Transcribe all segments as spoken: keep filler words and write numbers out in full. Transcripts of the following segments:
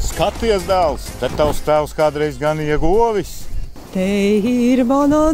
Skaties, dēls, te tavs tēvs kādreiz gan iegovis. Te ir mana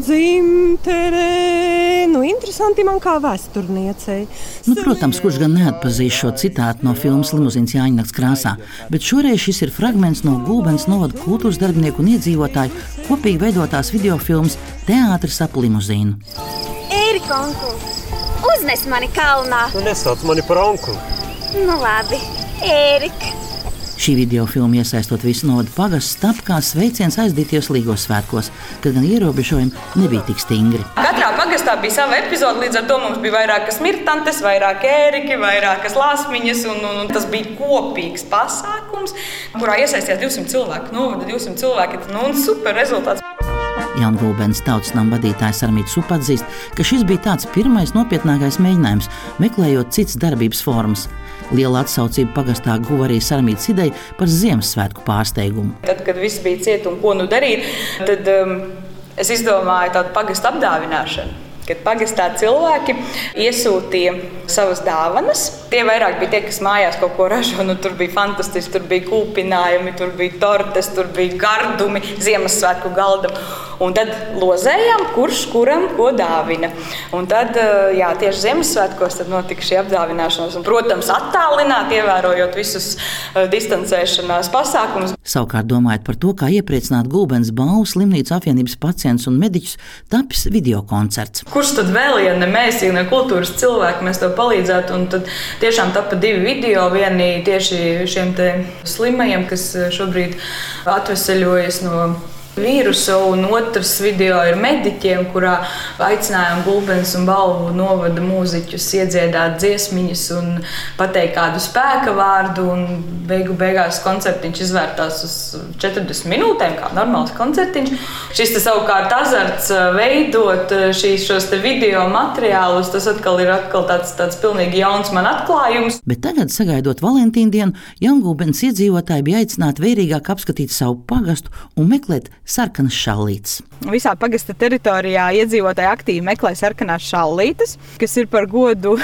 dzimtene. Nu, interesanti man kā vēsturniecei. Nu, protams, kurš gan neatpazīst šo citātu no filmas Limuzīns Jāņnakts krāsā, bet šoreiz šis ir fragments no Gulbenes novada kultūras darbinieku un iedzīvotāju kopīgi veidotās videofilmas Teātris ap limuzīnu. Ērika, onkul, uznes mani kalnā. Nu, nesauc mani par onkulu. Nu, labi, Ērika. Šī videofilma, iesaistot visu novada pagastu, tapa kā sveiciens aizdītajos Līgos svētkos, kad gan ierobežojumi nebija tik stingri. Katrā pagastā bija sava epizode, līdz ar to mums bija vairākas mirtantes, vairāk ēriki, vairākas lāsmiņas, un, un, un tas bija kopīgs pasākums, kurā iesaistījās divsimt cilvēku. Novada divsimt cilvēki, nu, un super rezultāts. Jaungulbenes tautas nama vadītājs Sarmītis Upa atzīst, ka šis bija tāds pirmais nopietnākais mēģinājums, meklējot citas darbības formas. Liela atsaucība pagastā guva arī Sarmītas ideja par Ziemassvētku pārsteigumu. Tad, kad viss bija ciet un ko nu darīt, tad um, es izdomāju tādu pagastu apdāvināšanu. Kad pagastā cilvēki iesūtīja savas dāvanas. Tie vairāk bija tie, kas mājās kaut ko ražo. Nu, tur bija fantastiski, tur bija kūpinājumi, tur bija tortes, tur bija gardumi Ziemassvētku galdam. Un tad lozējām, kurš kuram ko dāvina. Un tad, jā, tieši Ziemassvētkos tad notika šī apdāvināšanās. Un, protams, attālināt, ievērojot visus distancēšanās pasākumus. Savukārt, domājot par to, kā iepriecināt Gulbenes balvu slimnīcu apvienības pacientus un mediķus, tapis videokoncerts. Kurš tad vēl, ja ne mēs, ja ne kultūras cilvēki, mēs tev palīdzētu? Un tad tiešām tapa divi video, vieni tieši šiem te slimajiem, kas šobrīd atveseļojas no vīrusu, un otrs video ir mediķiem, kurā aicinājām Gulbenes un Balvu novada mūziķus iedziedāt dziesmiņas un pateikt kādu spēka vārdu, un beigu beigās koncertiņš izvērtās uz četrdesmit minūtēm, kā normāls koncertiņš. Šis te savukārt azarts veidot šīs, šos te video materiālus, tas atkal ir atkal tāds, tāds pilnīgi jauns man atklājums. Bet tagad, sagaidot Valentīnu dienu, Jaungulbenes iedzīvotāji bija aicināti vērīgāk apskatīt savu pagastu un meklēt sarkanas šallītes. Visā pagasta teritorijā iedzīvotāji aktīvi meklē sarkanās šallītes, kas ir par godu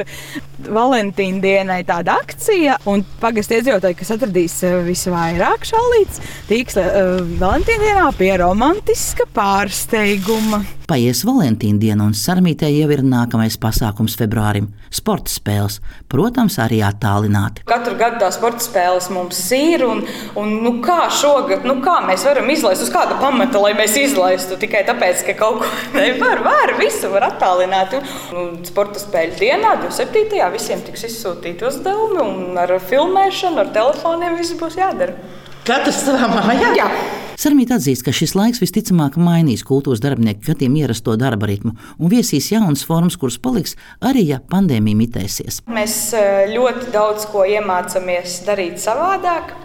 Valentīna dienai tāda akcija. Un pagasta iedzīvotāji, kas atradīs visvairāk šallītes, tiks uh, Valentīna dienā pie romantiska pārsteiguma. Paies Valentīna diena, un Sarmītē jau ir nākamais pasākums februārim – sporta spēles, protams, arī attālināti. Katru gadu tā sporta spēles mums ir, un, un nu kā šogad, nu kā mēs varam izlaist, uz kāda pamata, lai mēs izlaistu, tikai tāpēc, ka kaut ko nevar, var, visu var attālināt. Un sporta spēļu dienā, divdesmit septītajā visiem tiks izsūtīti uzdevumi, un ar filmēšanu, ar telefoniem viss būs jādara. Katrs savā mājā? Jā. Sarmīta atzīst, ka šis laiks visticamāk mainīs kultūras darbinieku gadiem ierasto darba ritmu un viesīs jaunas formas, kuras paliks arī, ja pandēmija mitēsies. Mēs ļoti daudz ko iemācāmies darīt savādāk.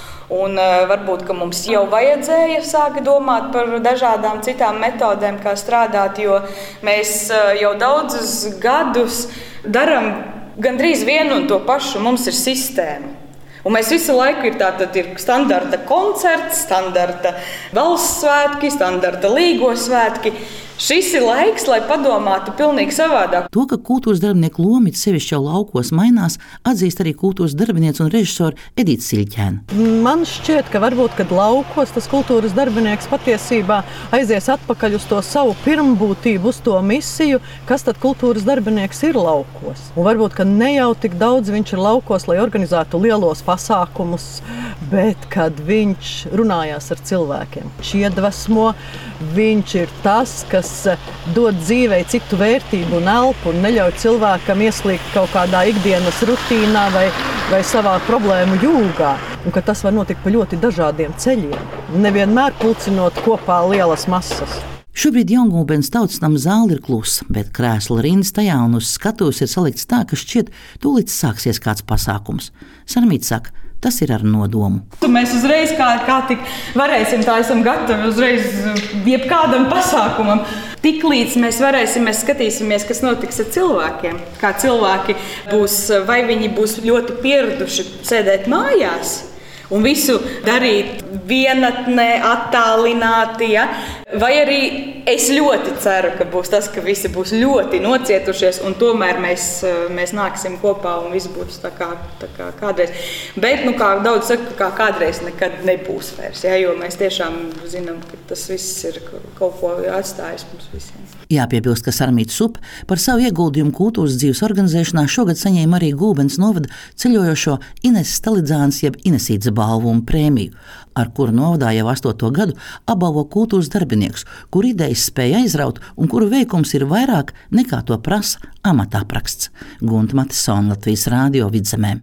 Un uh, varbūt, ka mums jau vajadzēja sākt domāt par dažādām citām metodēm, kā strādāt, jo mēs uh, jau daudzus gadus darām gandrīz vienu un to pašu. Mums ir sistēma. Un mēs visu laiku ir tātad ir standarta koncerts, standarta valsts svētki, standarta līgos svētki. Šis ir laiks, lai padomātu pilnīgi savādāk. To, ka kultūras darbinieku loma sevišķi jau laukos mainās, atzīst arī kultūras darbiniece un režisore Edita Siļķēna. Man šķiet, ka varbūt, kad laukos tas kultūras darbinieks patiesībā aizies atpakaļ uz to savu pirmbūtību, uz to misiju, kas tad kultūras darbinieks ir laukos. Un varbūt, ka ne jau tik daudz viņš ir laukos, lai organizētu lielos pasākumus, bet kad viņš runājās ar cilvēkiem. Viņš iedvesmo, viņš ir tas, kas dod dzīvei citu vērtību un elpu un neļauj cilvēkam ieslīgt kaut kādā ikdienas rutīnā vai, vai savā problēmu jūgā. Un ka tas var notikt pa ļoti dažādiem ceļiem, nevienmēr pulcinot kopā lielas masas. Šobrīd Jaungulbenes tautas nama zāle ir klusa, bet krēsla rindas tajā un uz skatuves ir salikts tā, ka šķiet tūlīt sāksies kāds pasākums. Sarmīta saka, tas ir ar nodomu. Mēs uzreiz kā, kā tik varēsim, tā esam gatavi uzreiz jebkādam pasākumam. Tiklīdz mēs varēsim, mēs skatīsimies, kas notiks ar cilvēkiem. Kā cilvēki būs, vai viņi būs ļoti pieraduši sēdēt mājās un visu darīt vienatnē, attālināti, ja? Vai arī es ļoti ceru, ka būs tas, ka visi būs ļoti nocietušies, un tomēr mēs, mēs nāksim kopā un viss būs tā kā, tā kā kādreiz. Bet, nu, kā daudz saka, kā kādreiz nekad nebūs vairs, ja, jo mēs tiešām zinām, ka tas viss ir kaut ko atstājis mums visiem. Jāpiebilst, ka Sarmītas upe par savu ieguldījumu kultūras dzīves organizēšanā šogad saņēma arī Gulbenes novada ceļojošo Ineses Stalidzānes jeb Inesītes balvu un prēmiju, ar kuru novadā jau astoto gadu apbalvo kultūras darbinieks, kur idejas spēja aizraut un kuru veikums ir vairāk nekā to prasa amatapraksts. Gunta Matisona, Latvijas Rādio Vidzemē.